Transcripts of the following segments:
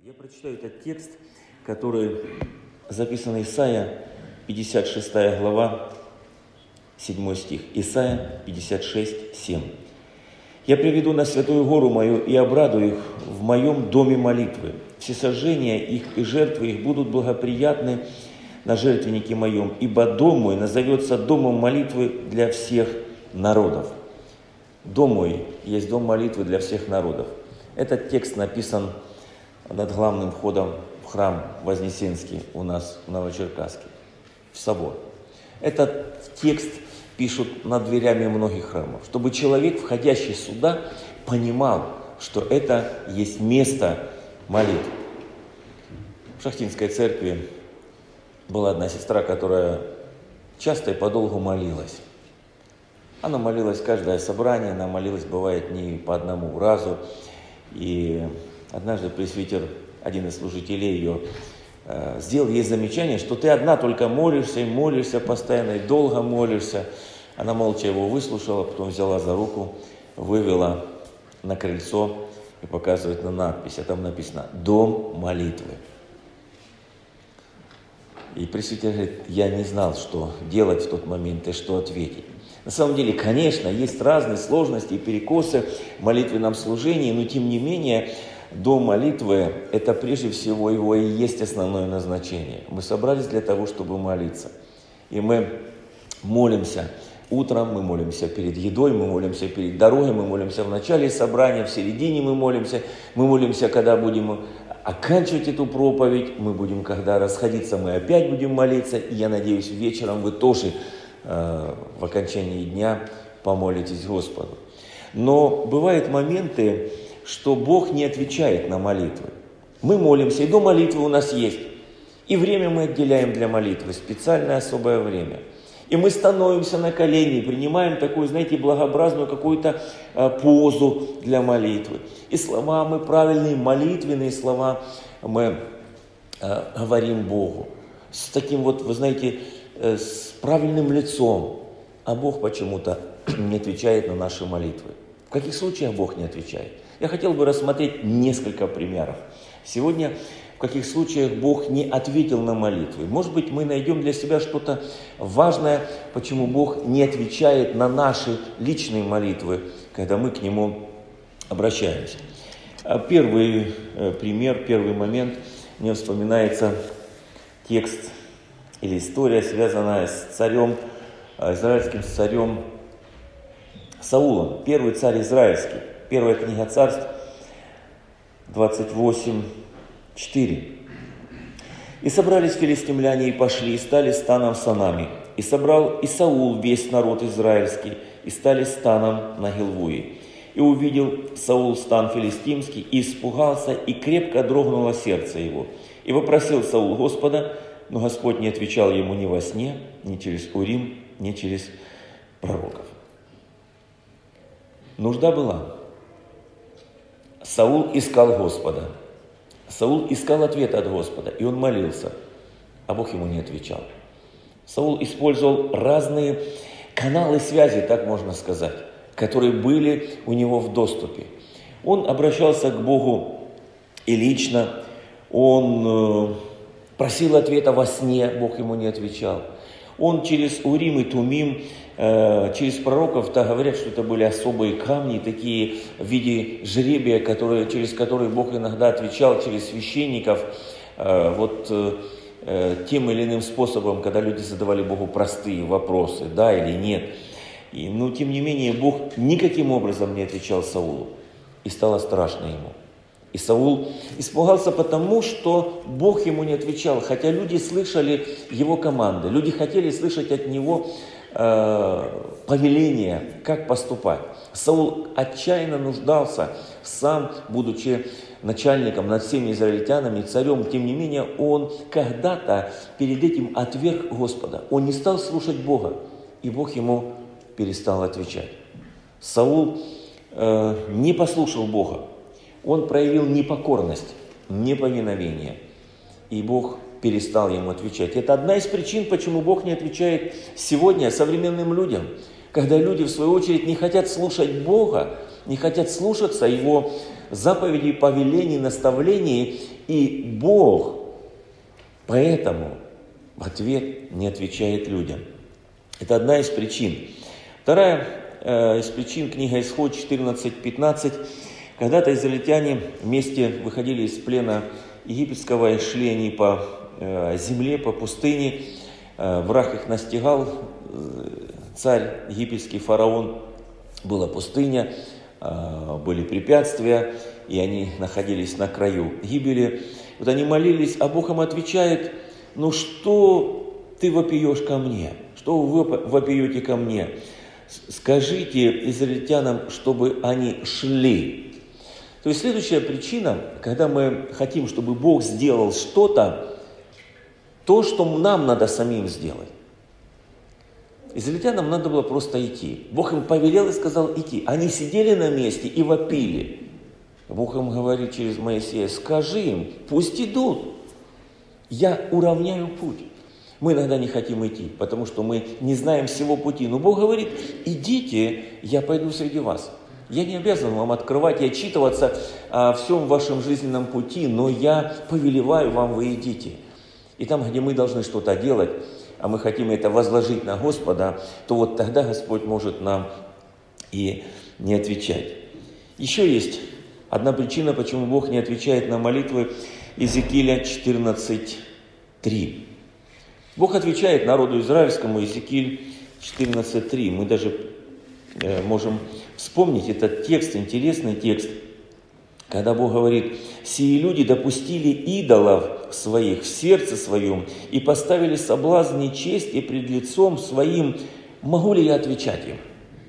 Я прочитаю этот текст, который записан Исайя, 56 глава, 7 стих. Исайя 56, 7. «Я приведу на святую гору мою и обрадую их в моем доме молитвы. Всесожжения их и жертвы их будут благоприятны на жертвеннике моем, ибо дом мой назовется домом молитвы для всех народов». Дом мой есть дом молитвы для всех народов. Этот текст написан над главным входом в храм Вознесенский у нас в Новочеркасске, в собор. Этот текст пишут над дверями многих храмов, чтобы человек, входящий сюда, понимал, что это есть место молитвы. В Шахтинской церкви была одна сестра, которая часто и подолгу молилась. Она молилась каждое собрание, она молилась, бывает, не по одному разу. И однажды пресвитер, один из служителей ее, сделал ей замечание, что ты одна только молишься и молишься постоянно, и долго молишься. Она молча его выслушала, потом взяла за руку, вывела на крыльцо и показывает на надпись. А там написано «Дом молитвы». И пресвитер говорит, я не знал, что делать в тот момент и что ответить. На самом деле, конечно, есть разные сложности и перекосы в молитвенном служении, но тем не менее, дом молитвы – это прежде всего его и есть основное назначение. Мы собрались для того, чтобы молиться. И мы молимся утром, мы молимся перед едой, мы молимся перед дорогой, мы молимся в начале собрания, в середине мы молимся, когда будем оканчивать эту проповедь, мы будем, когда расходиться, мы опять будем молиться. И я надеюсь, вечером вы тоже в окончании дня помолитесь Господу. Но бывают моменты, что Бог не отвечает на молитвы. Мы молимся, и до молитвы у нас есть. И время мы отделяем для молитвы, специальное особое время. И мы становимся на колени, принимаем такую, знаете, благообразную какую-то позу для молитвы. И слова мы правильные, молитвенные слова мы говорим Богу. С таким вот, вы знаете, с правильным лицом. А Бог почему-то не отвечает на наши молитвы. В каких случаях Бог не отвечает? Я хотел бы рассмотреть несколько примеров. Сегодня в каких случаях Бог не ответил на молитвы. Может быть, мы найдем для себя что-то важное, почему Бог не отвечает на наши личные молитвы, когда мы к Нему обращаемся. Первый пример, первый момент, мне вспоминается текст или история, связанная с царем, израильским царем Саулом. Первый царь израильский. Первая книга Царств, 28:4. «И собрались филистимляне, и пошли, и стали станом санами. И собрал и Саул весь народ израильский, и стали станом на Гилвуе. И увидел Саул стан филистимский, и испугался, и крепко дрогнуло сердце его. И вопросил Саул Господа, но Господь не отвечал ему ни во сне, ни через Урим, ни через пророков». Нужда была. Саул искал Господа. Саул искал ответа от Господа, и он молился, а Бог ему не отвечал. Саул использовал разные каналы связи, так можно сказать, которые были у него в доступе. Он обращался к Богу и лично, он просил ответа во сне, Бог ему не отвечал. Он через Урим и Тумим, через пророков-то говорят, что это были особые камни, такие в виде жребия, через которые Бог иногда отвечал через священников, тем или иным способом, когда люди задавали Богу простые вопросы, да или нет. Но тем не менее Бог никаким образом не отвечал Саулу, и стало страшно ему. И Саул испугался потому, что Бог ему не отвечал, хотя люди слышали его команды, люди хотели слышать от него повеление, как поступать. Саул отчаянно нуждался, сам, будучи начальником над всеми израильтянами, царем, тем не менее, он когда-то перед этим отверг Господа. Он не стал слушать Бога, и Бог ему перестал отвечать. Саул не послушал Бога. Он проявил непокорность, неповиновение, и Бог перестал ему отвечать. Это одна из причин, почему Бог не отвечает сегодня современным людям. Когда люди, в свою очередь, не хотят слушать Бога, не хотят слушаться Его заповедей, повелений, наставлений, И Бог поэтому в ответ не отвечает людям. Это одна из причин. Вторая из причин, книга Исход 14:15. Когда-то израильтяне вместе выходили из плена египетского и шли они по земле, по пустыне. Враг их настигал, царь египетский, фараон. Была пустыня, были препятствия, и они находились на краю гибели. Вот они молились, а Бог им отвечает: ну что ты вопиешь ко мне? Что вы вопиете ко мне? Скажите израильтянам, чтобы они шли. То есть следующая причина, когда мы хотим, чтобы Бог сделал что-то, то, что нам надо самим сделать. Израильтянам надо было просто идти. Бог им повелел и сказал идти. Они сидели на месте и вопили. Бог им говорит через Моисея: скажи им, пусть идут. Я уравняю путь. Мы иногда не хотим идти, потому что мы не знаем всего пути. Но Бог говорит: идите, я пойду среди вас. Я не обязан вам открывать и отчитываться о всем вашем жизненном пути, но я повелеваю вам, вы идите. И там, где мы должны что-то делать, а мы хотим это возложить на Господа, то вот тогда Господь может нам и не отвечать. Еще есть одна причина, почему Бог не отвечает на молитвы. Иезекииля 14:3. Бог отвечает народу израильскому, Иезекииль 14:3. Мы даже можем вспомнить этот текст, интересный текст, когда Бог говорит: «Сии люди допустили идолов своих в сердце своем и поставили соблазн нечестия пред лицом своим. Могу ли я отвечать им?»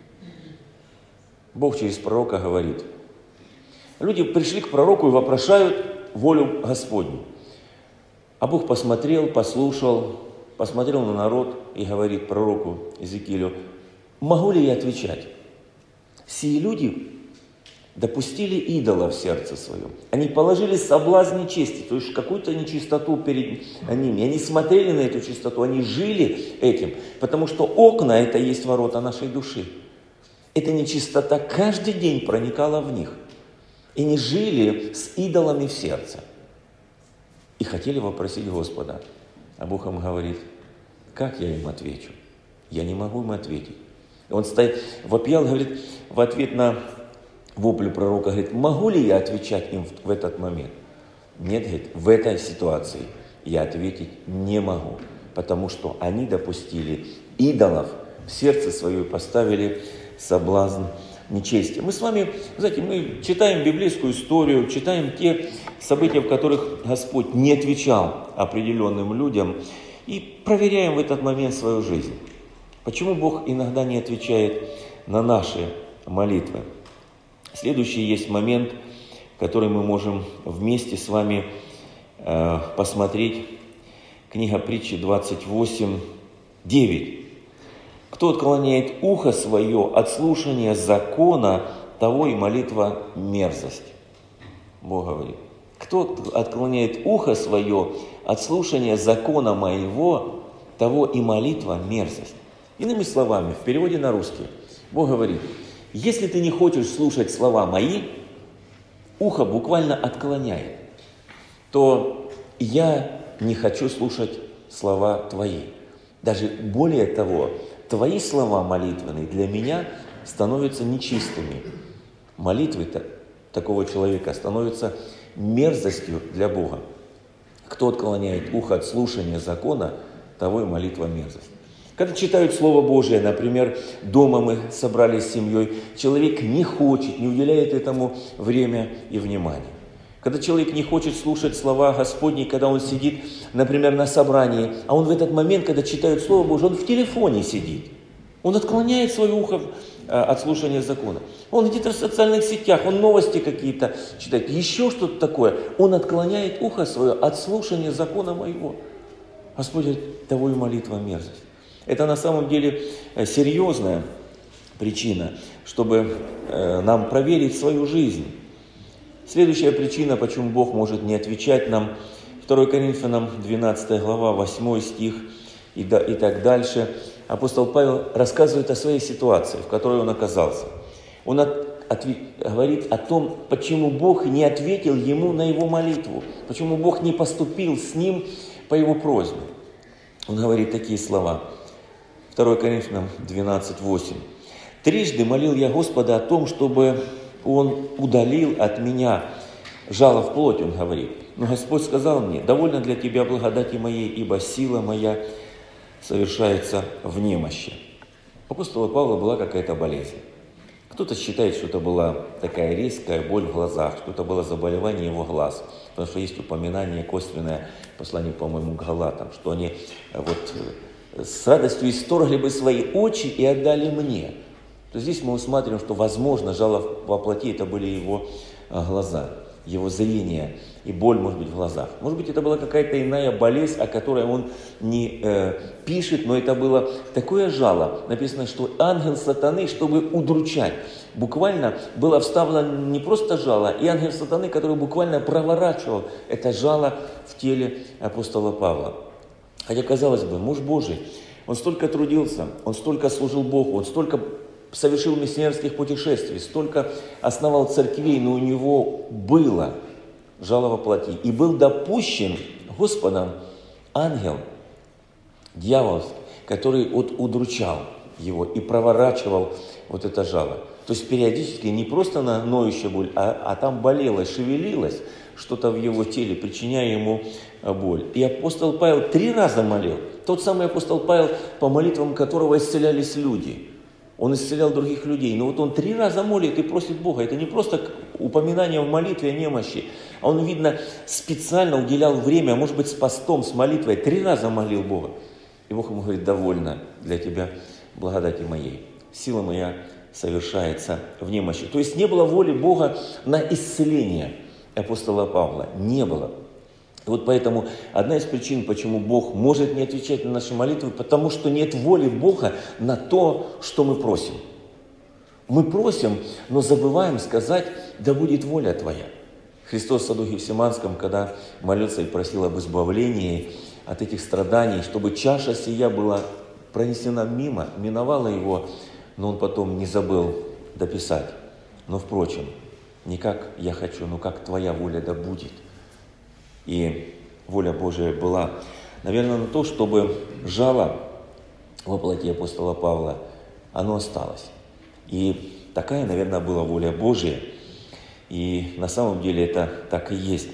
Бог через пророка говорит. Люди пришли к пророку и вопрошают волю Господню. А Бог посмотрел, послушал, посмотрел на народ и говорит пророку Иезекиилю: «Могу ли я отвечать? Сии люди допустили идола в сердце своем. Они положили соблазн нечести, то есть какую-то нечистоту перед ними. Они смотрели на эту чистоту, они жили этим, потому что окна – это есть ворота нашей души. Эта нечистота каждый день проникала в них. И они жили с идолами в сердце. И хотели вопросить Господа. А Бог им говорит: как я им отвечу? Я не могу им ответить. И он стоит, вопиял, говорит, в ответ на вопль пророка, говорит: могу ли я отвечать им в этот момент? Нет, говорит, в этой ситуации я ответить не могу, потому что они допустили идолов в сердце свое и поставили соблазн нечестия. Мы с вами, знаете, мы читаем библейскую историю, читаем те события, в которых Господь не отвечал определенным людям, и проверяем в этот момент свою жизнь. Почему Бог иногда не отвечает на наши молитвы? Следующий есть момент, который мы можем вместе с вами посмотреть. Книга Притчи 28:9. «Кто отклоняет ухо свое от слушания закона, того и молитва мерзость». Бог говорит: «Кто отклоняет ухо свое от слушания закона моего, того и молитва мерзость». Иными словами, в переводе на русский, Бог говорит: если ты не хочешь слушать слова мои, ухо буквально отклоняет, то я не хочу слушать слова твои. Даже более того, твои слова молитвенные для меня становятся нечистыми. Молитвы такого человека становятся мерзостью для Бога. Кто отклоняет ухо от слушания закона, того и молитва мерзость. Когда читают Слово Божие, например, дома мы собрались с семьей, человек не хочет, не уделяет этому время и внимания. Когда человек не хочет слушать слова Господни, когда он сидит, например, на собрании, а он в этот момент, когда читают Слово Божие, он в телефоне сидит. Он отклоняет свое ухо от слушания закона. Он где-то в социальных сетях, он новости какие-то читает, еще что-то такое. Он отклоняет ухо свое от слушания закона моего. Господь говорит: того и молитва мерзость. Это на самом деле серьезная причина, чтобы нам проверить свою жизнь. Следующая причина, почему Бог может не отвечать нам, 2 Коринфянам 12 глава, 8 стих и так дальше. Апостол Павел рассказывает о своей ситуации, в которой он оказался. Он говорит о том, почему Бог не ответил ему на его молитву, почему Бог не поступил с ним по его просьбе. Он говорит такие слова. 2 Коринфянам 12:8. «Трижды молил я Господа о том, чтобы Он удалил от меня жало в плоть», он говорит. «Но Господь сказал мне: довольно для тебя благодати моей, ибо сила моя совершается в немощи». У апостола Павла была какая-то болезнь. Кто-то считает, что это была такая резкая боль в глазах, что это было заболевание его глаз. Потому что есть упоминание косвенное в послании, по-моему, к Галатам, что они с радостью исторгли бы свои очи и отдали мне. То здесь мы усматриваем, что, возможно, жало во плоти это были его глаза, его зрение и боль, может быть, в глазах. Может быть, это была какая-то иная болезнь, о которой он не пишет, но это было такое жало. Написано, что ангел сатаны, чтобы удручать, буквально было вставлено не просто жало, и ангел сатаны, который буквально проворачивал это жало в теле апостола Павла. Хотя, казалось бы, муж Божий, он столько трудился, он столько служил Богу, он столько совершил миссионерских путешествий, столько основал церквей, но у него было жало во плоти. И был допущен Господом ангел, дьявол, который удручал его и проворачивал вот это жало. То есть периодически не просто на ноющая боль, а там болело, шевелилось что-то в его теле, причиняя ему боль. И апостол Павел 3 раза молил. Тот самый апостол Павел, по молитвам которого исцелялись люди. Он исцелял других людей. Но вот он 3 раза молит и просит Бога. Это не просто упоминание в молитве о немощи. А он, видно, специально уделял время, а может быть с постом, с молитвой. 3 раза молил Бога. И Бог ему говорит: довольно для тебя благодати моей. Сила моя совершается в немощи. То есть не было воли Бога на исцеление апостола Павла. Не было. И вот поэтому одна из причин, почему Бог может не отвечать на наши молитвы, потому что нет воли Бога на то, что мы просим. Мы просим, но забываем сказать: да будет воля Твоя. Христос в саду Гефсиманском, когда молился и просил об избавлении от этих страданий, чтобы чаша сия была пронесена мимо, миновала его, но он потом не забыл дописать. Но, впрочем, не как я хочу, но как Твоя воля да будет. И воля Божия была, наверное, на то, чтобы жало во плоти апостола Павла, оно осталось. И такая, наверное, была воля Божия. И на самом деле это так и есть.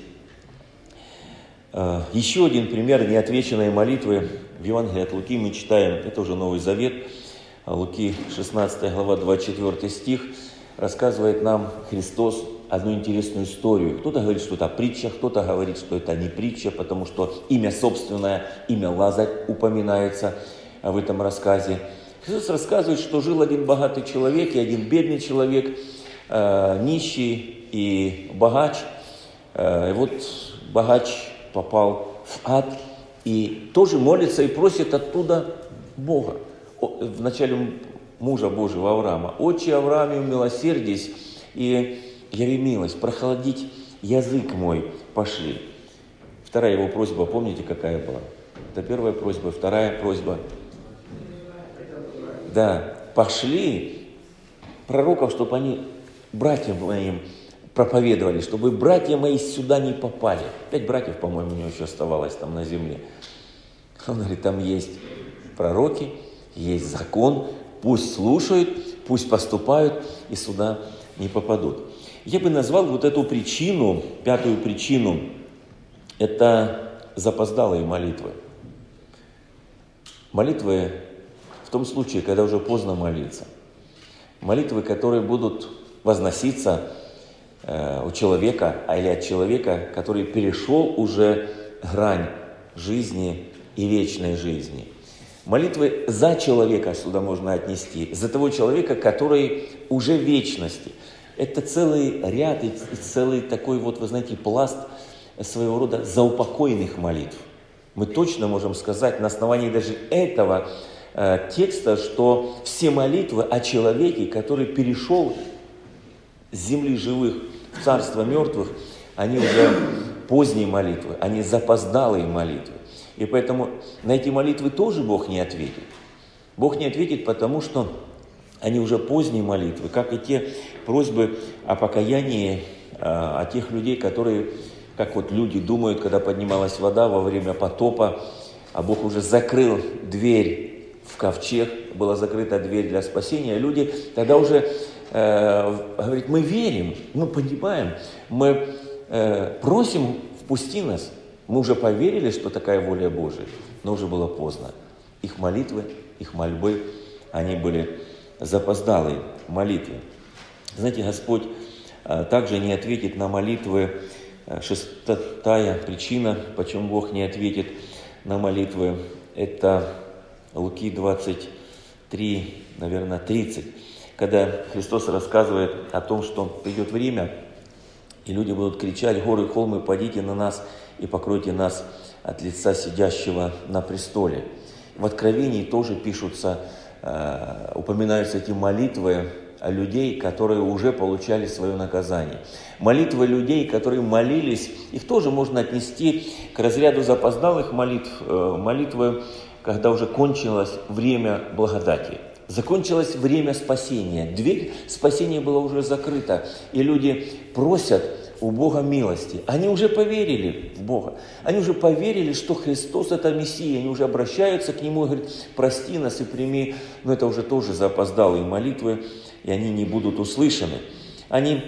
Еще один пример неотвеченной молитвы в Евангелии от Луки мы читаем, это уже Новый Завет, Луки 16 глава 24 стих, рассказывает нам Христос одну интересную историю. Кто-то говорит, что это притча, кто-то говорит, что это не притча, потому что имя собственное, имя Лазарь упоминается в этом рассказе. Христос рассказывает, что жил один богатый человек и один бедный человек, нищий и богач. И вот богач попал в ад и тоже молится и просит оттуда Бога. Вначале мужа Божьего Авраама: «Отче Аврааме, умилосердись и яви милость, прохладить язык мой пошли». Вторая его просьба, помните, какая была? Это первая просьба, вторая просьба. Да, пошли пророков, чтобы они братьям моим проповедовали, чтобы братья мои сюда не попали. 5 братьев, по-моему, у него еще оставалось там на земле. Он говорит: там есть пророки, есть закон, пусть слушают, пусть поступают и сюда не попадут. Я бы назвал вот эту причину, 5-ю причину, это запоздалые молитвы. Молитвы в том случае, когда уже поздно молиться. Молитвы, которые будут возноситься у человека или от человека, который перешел уже грань жизни и вечной жизни. Молитвы за человека сюда можно отнести, за того человека, который уже в вечности. Это целый ряд и целый такой вот, вы знаете, пласт своего рода заупокойных молитв. Мы точно можем сказать на основании даже этого текста, что все молитвы о человеке, который перешел с земли живых в царство мертвых, они уже поздние молитвы, они запоздалые молитвы. И поэтому на эти молитвы тоже Бог не ответит. Бог не ответит, потому что они уже поздние молитвы, как и те просьбы о покаянии, о тех людей, которые, как вот люди думают, когда поднималась вода во время потопа, а Бог уже закрыл дверь в ковчег, была закрыта дверь для спасения, люди тогда уже говорят, мы верим, мы понимаем, мы просим, впусти нас. Мы уже поверили, что такая воля Божия, но уже было поздно. Их молитвы, их мольбы, они были запоздалые молитвы. Знаете, Господь также не ответит на молитвы. Шестая причина, почему Бог не ответит на молитвы, это Луки 23, наверное, 30, когда Христос рассказывает о том, что придет время, и люди будут кричать: горы и холмы, падите на нас и покройте нас от лица сидящего на престоле. В Откровении тоже пишутся, упоминаются эти молитвы людей, которые уже получали свое наказание. Молитвы людей, которые молились, их тоже можно отнести к разряду запоздалых молитв, молитвы, когда уже кончилось время благодати. Закончилось время спасения. Дверь спасения была уже закрыта. И люди просят у Бога милости. Они уже поверили в Бога. Они уже поверили, что Христос – это Мессия. Они уже обращаются к Нему и говорят: прости нас и прими. Но это уже тоже запоздалые молитвы, и они не будут услышаны. Они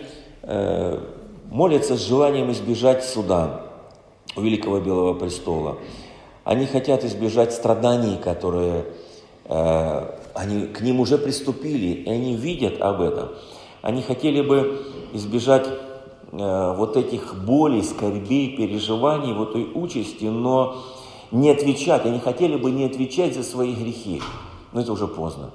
молятся с желанием избежать суда у Великого Белого Престола. Они хотят избежать страданий, которые они к ним уже приступили, и они видят об этом. Они хотели бы избежать вот этих болей, скорбей, переживаний, вот той участи, но не отвечать. Они хотели бы не отвечать за свои грехи, но это уже поздно.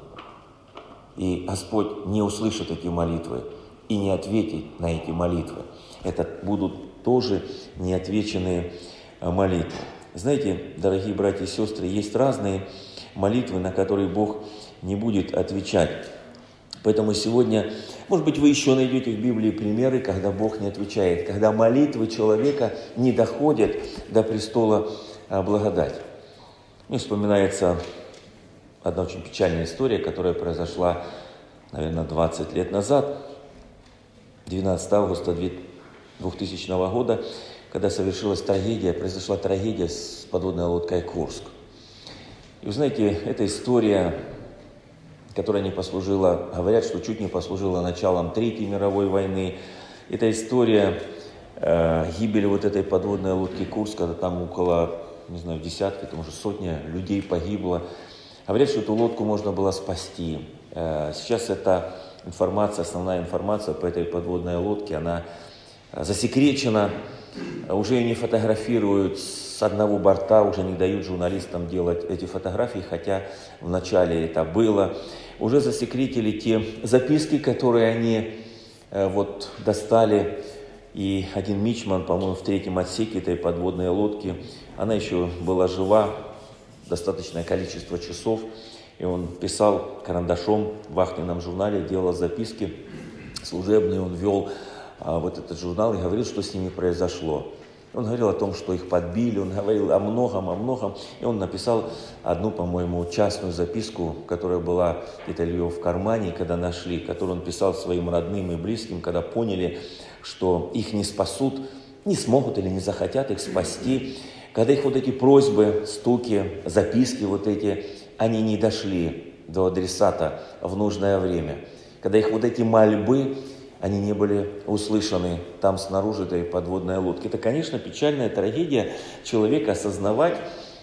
И Господь не услышит эти молитвы и не ответит на эти молитвы. Это будут тоже неотвеченные молитвы. Знаете, дорогие братья и сестры, есть разные молитвы, на которые Бог не будет отвечать. Поэтому сегодня, может быть, вы еще найдете в Библии примеры, когда Бог не отвечает, когда молитвы человека не доходят до престола благодати. Мне вспоминается одна очень печальная история, которая произошла, наверное, 20 лет назад, 12 августа 2000 года, когда произошла трагедия с подводной лодкой «Курск». И вы знаете, эта история, которая не послужила, говорят, что чуть не послужила началом Третьей мировой войны. Это история гибели вот этой подводной лодки «Курск», когда там около, не знаю, десятки, там уже сотня людей погибло. Говорят, что эту лодку можно было спасти. Сейчас эта информация, основная информация по этой подводной лодке, она засекречена, уже ее не фотографируют с одного борта, уже не дают журналистам делать эти фотографии, хотя вначале это было. Уже засекретили те записки, которые они вот достали. И один мичман, по-моему, в третьем отсеке этой подводной лодки, она еще была жива достаточное количество часов, и он писал карандашом в вахтенном журнале, делал записки служебные, он вел вот этот журнал и говорил, что с ними произошло. Он говорил о том, что их подбили, он говорил о многом, и он написал одну, по-моему, частную записку, которая была где-то в кармане, когда нашли, которую он писал своим родным и близким, когда поняли, что их не спасут, не смогут или не захотят их спасти, когда их вот эти просьбы, стуки, записки вот эти, они не дошли до адресата в нужное время, когда их вот эти мольбы, они не были услышаны там снаружи этой подводной лодки. Это, конечно, печальная трагедия человека осознавать,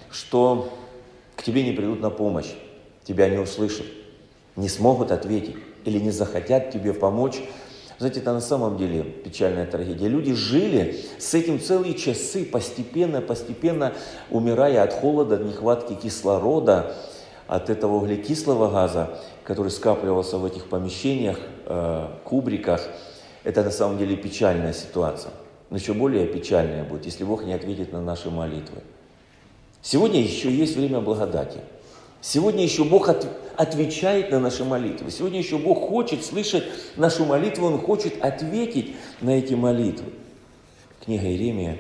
что к тебе не придут на помощь, тебя не услышат, не смогут ответить или не захотят тебе помочь. Знаете, это на самом деле печальная трагедия. Люди жили с этим целые часы, постепенно умирая от холода, от нехватки кислорода, от этого углекислого газа, который скапливался в этих помещениях, кубриках. Это на самом деле печальная ситуация. Но еще более печальная будет, если Бог не ответит на наши молитвы. Сегодня еще есть время благодати. Сегодня еще Бог отвечает на наши молитвы. Сегодня еще Бог хочет слышать нашу молитву, Он хочет ответить на эти молитвы. Книга Иеремия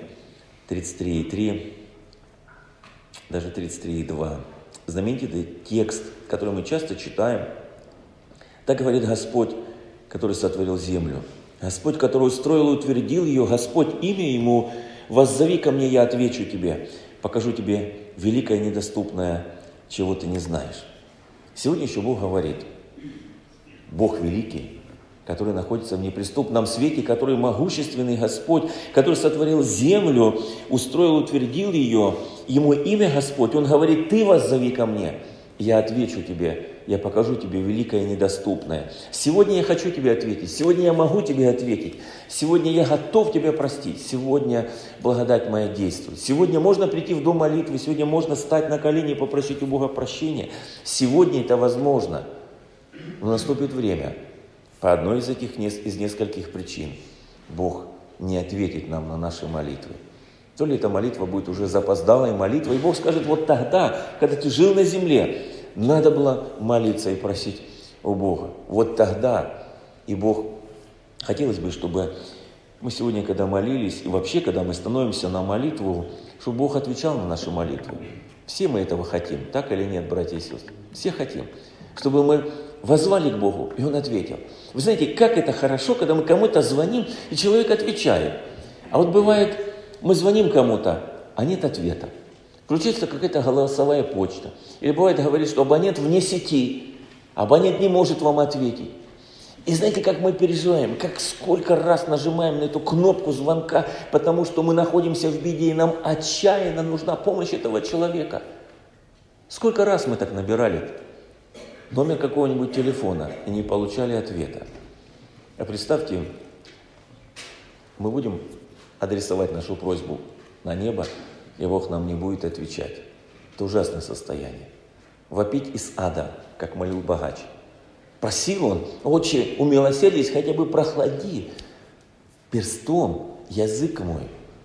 33:3, даже 33:2. Знаменитый текст, который мы часто читаем. Так говорит Господь, который сотворил землю. Господь, который устроил и утвердил ее. Господь, имя Ему, воззови ко мне, я отвечу тебе. Покажу тебе великое недоступное, чего ты не знаешь. Сегодня еще Бог говорит. Бог великий, который находится в неприступном свете, который могущественный Господь, который сотворил землю, устроил, утвердил ее. Ему имя Господь. Он говорит, ты воззови ко мне, я отвечу тебе, я покажу тебе великое и недоступное. Сегодня я хочу тебе ответить, сегодня я могу тебе ответить, сегодня я готов тебя простить, сегодня благодать моя действует. Сегодня можно прийти в дом молитвы, сегодня можно стать на колени и попросить у Бога прощения. Сегодня это возможно, но наступит время. По одной из этих из нескольких причин Бог не ответит нам на наши молитвы. То ли эта молитва будет уже запоздалой молитвой, и Бог скажет, вот тогда, когда ты жил на земле, надо было молиться и просить у Бога. Вот тогда. И Бог, хотелось бы, чтобы мы сегодня, когда молились, и вообще, когда мы становимся на молитву, чтобы Бог отвечал на наши молитвы. Все мы этого хотим, так или нет, братья и сестры? Все хотим. Чтобы мы воззвали к Богу, и Он ответил. Вы знаете, как это хорошо, когда мы кому-то звоним, и человек отвечает. А вот бывает, мы звоним кому-то, а нет ответа. Включается какая-то голосовая почта. Или бывает, говорит, что абонент вне сети, абонент не может вам ответить. И знаете, как мы переживаем, как сколько раз нажимаем на эту кнопку звонка, потому что мы находимся в беде, и нам отчаянно нужна помощь этого человека. Сколько раз мы так набирали номер какого-нибудь телефона и не получали ответа. А представьте, мы будем адресовать нашу просьбу на небо, и Бог нам не будет отвечать. Это ужасное состояние. Вопить из ада, как молил богач. Просил он, отче, умилосердись, хотя бы прохлади перстом язык мой.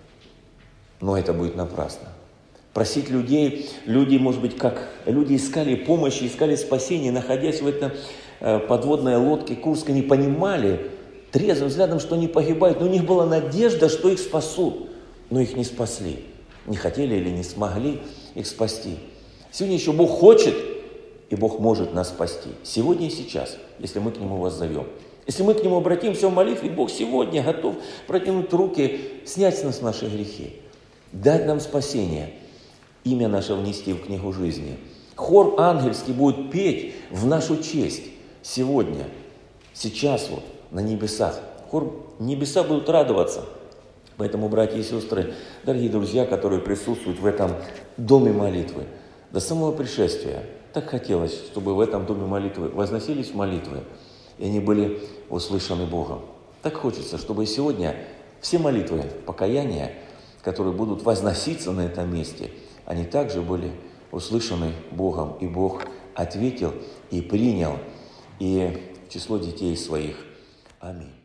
Но это будет напрасно. Просить людей, люди, может быть, как люди искали помощи, искали спасения, находясь в этой подводной лодке Курской, не понимали трезвым взглядом, что они погибают, но у них была надежда, что их спасут, но их не спасли. Не хотели или не смогли их спасти. Сегодня еще Бог хочет, и Бог может нас спасти. Сегодня и сейчас, если мы к Нему воззовем. Если мы к Нему обратимся в молитве, Бог сегодня готов протянуть руки, снять с нас наши грехи, дать нам спасение, имя наше внести в книгу жизни. Хор ангельский будет петь в нашу честь сегодня, сейчас вот, на небесах. Небеса будут радоваться. Поэтому, братья и сестры, дорогие друзья, которые присутствуют в этом доме молитвы, до самого пришествия, так хотелось, чтобы в этом доме молитвы возносились молитвы, и они были услышаны Богом. Так хочется, чтобы сегодня все молитвы покаяния, которые будут возноситься на этом месте, они также были услышаны Богом, и Бог ответил и принял и в число детей своих. Аминь.